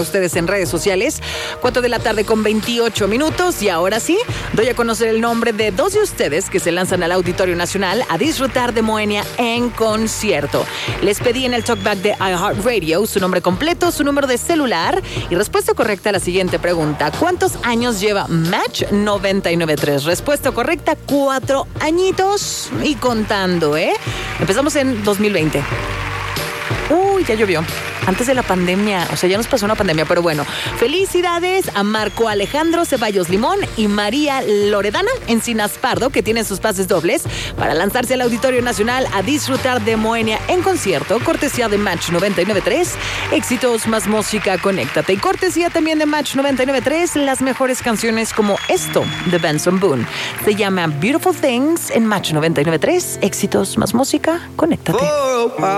Ustedes en redes sociales, 4 de la tarde con 28 minutos. Y ahora sí, doy a conocer el nombre de dos de ustedes que se lanzan al Auditorio Nacional a disfrutar de Moenia en concierto. Les pedí en el talkback de iHeartRadio su nombre completo, su número de celular y respuesta correcta a la siguiente pregunta. ¿Cuántos años lleva Match 99.3? Respuesta correcta, 4 añitos y contando, ¿eh? Empezamos en 2020. Uy, ya llovió. Antes de la pandemia, o sea, ya nos pasó una pandemia, pero bueno. Felicidades a Marco Alejandro Ceballos Limón y María Loredana Encinas Pardo, que tienen sus pases dobles para lanzarse al Auditorio Nacional a disfrutar de Moenia en concierto, cortesía de Match 99.3, éxitos más música, conéctate. Y cortesía también de Match 99.3, las mejores canciones como esto de Benson Boone. Se llama Beautiful Things en Match 99.3, éxitos más música, conéctate.